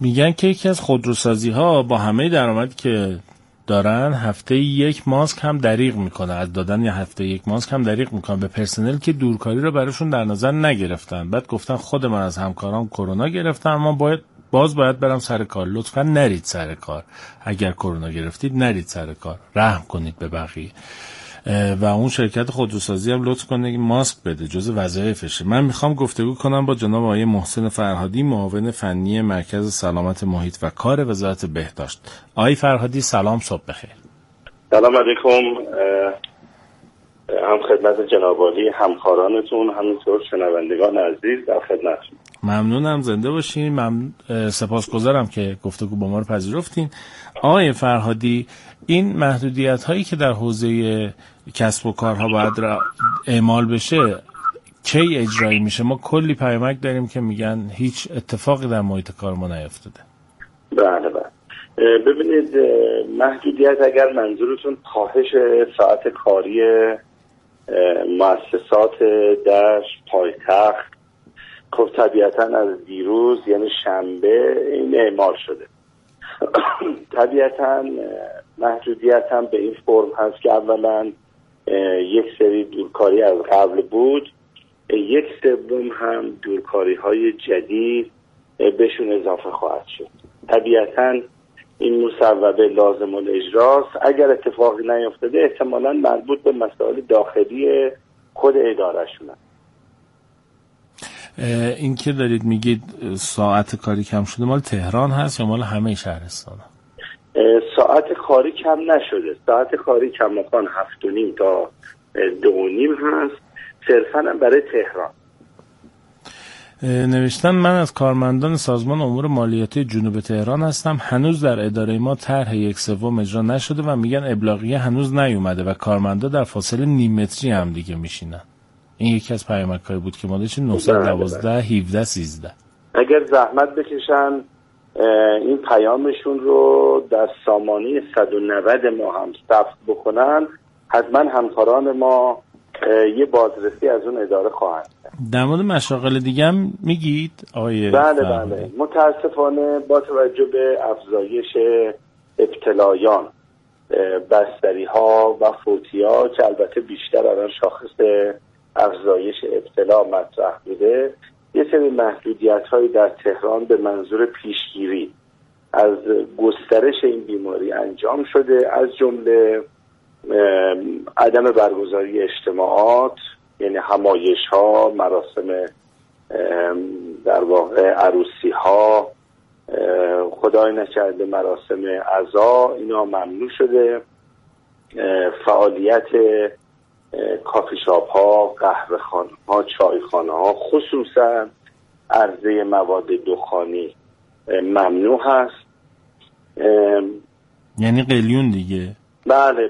میگن که یکی از خودروسازی ها با همه درآمدی که دارن هفته یک ماسک هم دریغ میکنه، از دادن یا هفته یک ماسک هم دریغ میکنه به پرسنل که دورکاری رو براشون در نظر نگرفتن. بعد گفتن خود من از همکارام کرونا گرفتم، اما باید برم سر کار. لطفا نرید سر کار، اگر کرونا گرفتید نرید سر کار، رحم کنید به بقیه. و اون شرکت خودروسازی هم لطف کنه که ماسک بده، جزء وظایفشه. من میخوام گفتگو کنم با جناب آقای محسن فرهادی، معاون فنی مرکز سلامت محیط و کار وزارت بهداشت. آقای فرهادی سلام، صبح بخیر. سلام علیکم، هم خدمت جناب عالی، همکارانتون، همینطور شنوندگان عزیز در خدمتتون. ممنونم، زنده باشین. سپاسگزارم که گفتگو با ما رو پذیرفتین. آقای فرهادی، این محدودیت هایی که در حوزه کسب و کارها باید اعمال بشه کی اجرایی میشه؟ ما کلی پیامک داریم که میگن هیچ اتفاقی در محیط کار ما نیفتاده. بله. ببینید، محدودیت اگر منظورتون کاهش ساعت کاری مؤسسات در پایتخت، خب طبیعتا از دیروز یعنی شنبه این اعمال شده. طبیعتا محدودیت هم به این فرم هست که اولا یک سری دورکاری از قبل بود، یک سوم هم دورکاری های جدید بهشون اضافه خواهد شد. طبیعتا این مصوبه لازم الاجراست. اگر اتفاقی نیفتاده احتمالاً مربوط به مسائل داخلی خود اداره شونه. این که دارید میگید ساعت کاری کم شده مال تهران هست یا مال همه شهرستان؟ ساعت کاری کم نشده. ساعت کاری کماکان 7:30 تا 2:30 هست، صرفاً برای تهران. نوشتن من از کارمندان سازمان امور مالیاتی جنوب تهران هستم. هنوز در اداره ما طرح 1/3 اجرا نشده و میگن ابلاغیه هنوز نیومده و کارمندا در فاصله نیم متری هم دیگه میشینن. این یکی از پیامک‌های بود که ما داشتیم 912 17 13. اگر زحمت بکشن این پیامشون رو در سامانه 190 ما هم ثبت بکنن، حتما همکاران ما یه بازرسی از اون اداره خواهند کرد. در مورد مشاغل دیگه هم میگید آقای؟ بله. متاسفانه با توجه به افزایش ابتلایان، بستری ها و فوتی ها که البته بیشتر الان شاخص افزایش ابتلا مطرح بوده، یه سری محدودیت هایی در تهران به منظور پیشگیری از گسترش این بیماری انجام شده، از جمله عدم برگزاری اجتماعات، یعنی همایش ها، مراسم در واقع عروسی ها، خدای نکرده مراسم عزا، اینا ممنوع شده. فعالیت کافی شاپ ها، قهوه خانه ها، چای خانه ها، خصوصا عرضه مواد دخانی ممنوع هست. یعنی قلیون دیگه. بله.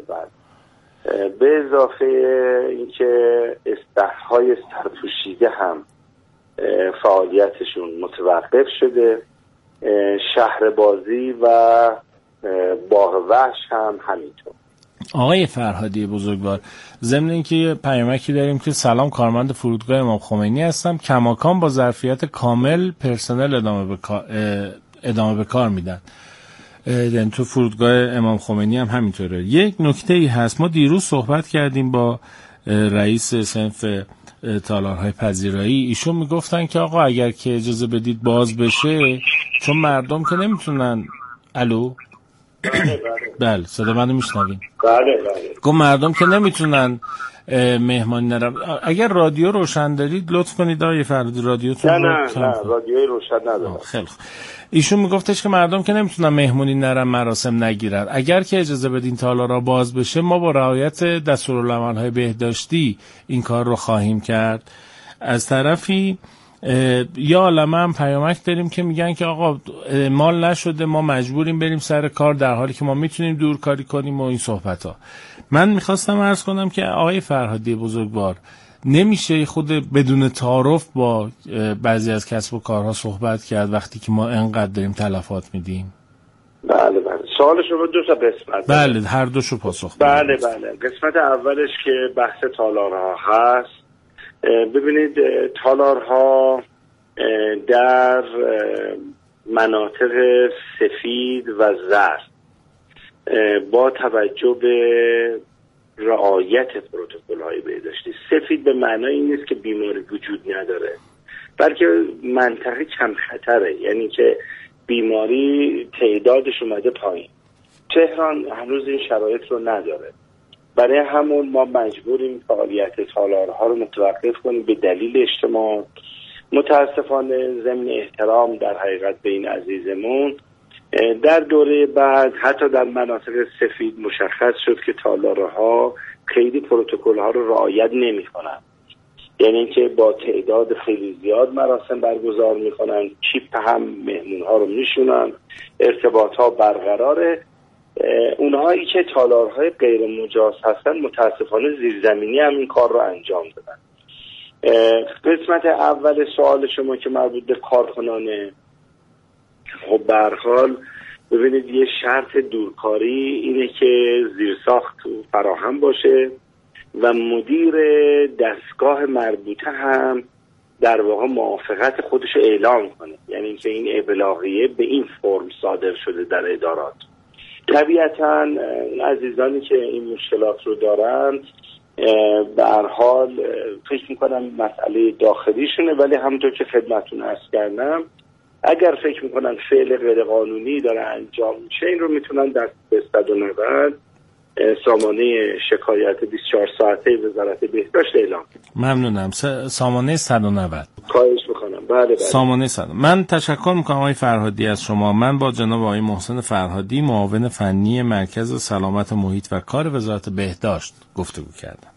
به اضافه اینکه استخرهای سرپوشیده هم فعالیتشون متوقف شده. شهر بازی و باغ وحش هم همینطور. آقای فرهادی بزرگوار، ضمن اینکه یه پیامکی داریم که سلام، کارمند فرودگاه امام خمینی هستم، کماکان با ظرفیت کامل پرسنل ادامه به کار میدن. یعنی تو فرودگاه امام خمینی هم همینطوره. یک نکته ای هست، ما دیروز صحبت کردیم با رئیس صنف تالارهای پذیرایی، ایشون میگفتن که آقا اگر که اجازه بدید باز بشه، چون مردم که نمیتونن. الو؟ بله صدا منو میشنوین؟ بله. گفت مردم که نمیتونن مهمانی نرم. اگر رادیو روشن دارید لطف کنید آقای فرهادی رادیوتون رو. نه رادیوی روشن ندارم. خیلی خوب. ایشون میگفتش که مردم که نمیتونن مهمونی نرم، مراسم نگیرن. اگر که اجازه بدین تالارا باز بشه، ما با رعایت دستورالعمل‌های بهداشتی این کار رو خواهیم کرد. از طرفی یا عالمه هم پیامک داریم که میگن که آقا مال نشده، ما مجبوریم بریم سر کار، در حالی که ما میتونیم دورکاری کنیم و این صحبت ها. من میخواستم عرض کنم که آقای فرهادی بزرگوار، نمیشه خود بدون تعارف با بعضی از کسب و کارها صحبت کرد وقتی که ما انقدر داریم تلفات میدیم؟ بله. سوال شما دو تا قسمت. بله، هر دوشو پاسخ بدید. بله. قسمت اولش که بحث تالارها هست. ببینید، تالارها در مناطق سفید و زرد با توجه به رعایت پروتکل‌های بهداشتی، سفید به معنای این نیست که بیماری وجود نداره، بلکه منطقه کم خطره، یعنی که بیماری تعدادش اومده پایین. تهران هنوز این شرایط رو نداره، برای همون ما مجبوریم فعالیت تالارها رو متوقف کنیم به دلیل اجتماع. متاسفانه ضمن احترام در حقیقت به این عزیزمون، در دوره بعد حتی در مناطق سفید مشخص شد که تالارها خیلی پروتکل‌ها رو رعایت نمی‌کنن، یعنی که با تعداد خیلی زیاد مراسم برگزار می‌کنن، چیپ هم مهمون‌ها رو میشونن، ارتباط‌ها برقراره. اونهایی که تالارهای غیر مجاز هستن متاسفانه زیرزمینی هم این کار رو انجام دادن. قسمت اول سوال شما که مربوط به کارکنانه، خب به هر حال ببینید یه شرط دورکاری اینه که زیرساخت فراهم باشه و مدیر دستگاه مربوطه هم در واقع موافقت خودش رو اعلام کنه، یعنی اینکه این ابلاغیه به این فرم صادر شده در ادارات. طبیعتاً عزیزانی که این مشکلات رو دارن به هر حال فکر میکنم مسئله داخلیشونه، ولی همونطور که خدمتتون عرض کردم اگر فکر میکنن فعل غیر قانونی داره انجام میشه، این رو میتونن در 190 سامانه شکایت 24 ساعته وزارت بهداشت اعلام کنن. ممنونم. سامانه 190. خواهش میکنم. بله. سامانه 100. من تشکر میکنم آقای فرهادی از شما. من با جناب آقای محسن فرهادی معاون فنی مرکز سلامت محیط و کار وزارت بهداشت گفتگو کردم.